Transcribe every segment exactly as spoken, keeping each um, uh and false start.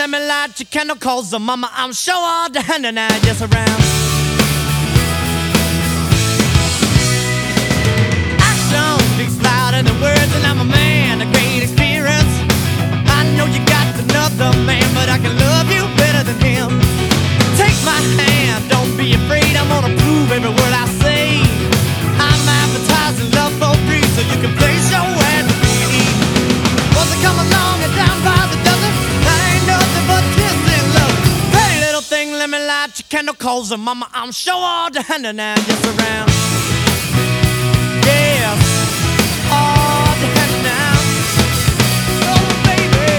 let me light your candle, cause uh, mama, I'm sure all the hand and I just around. Action speaks louder than words, and I'm a man of great experience. I know you got another man, but I can love you better than him. Take my hand, don't be afraid, I'm gonna prove every word I say. I'm advertising love for free, so you can place your ad to me. Was I come along and down by the dozen? That ain't nothing but kiss and love. Hey little thing, let me light your candle, cause uh, mama, I'm sure all the hand and I just around. Yeah, all the hand now. Oh baby,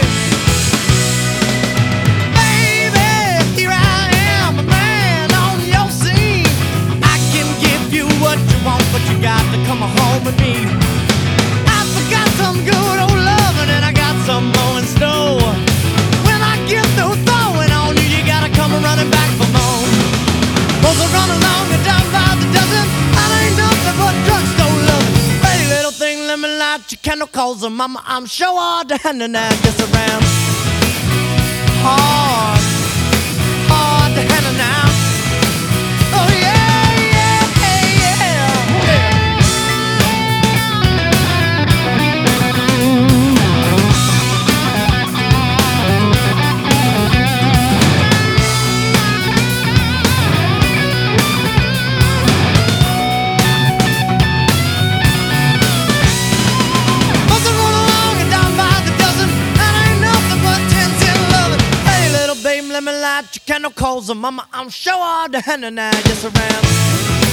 baby, here I am, a man on your scene. I can give you what you want, but you got to come home with me. I forgot some good old loving, and I got some more in store. When I get through throwing on you, you gotta come running back for more. Cause I run along and down by the dozen, that ain't nothing but drugstore loving. Hey little thing, let me light your candle, cause uh, mama, I'm sure all the hand and I just around. Hard, hard to handle now. Oh yeah, yeah, yeah, yeah. Must have run along and down by the dozen, that ain't nothing but ten, ten loving. Hey little babe, let me light your candle, cause uh, mama, I'm sure all the hand and I just around.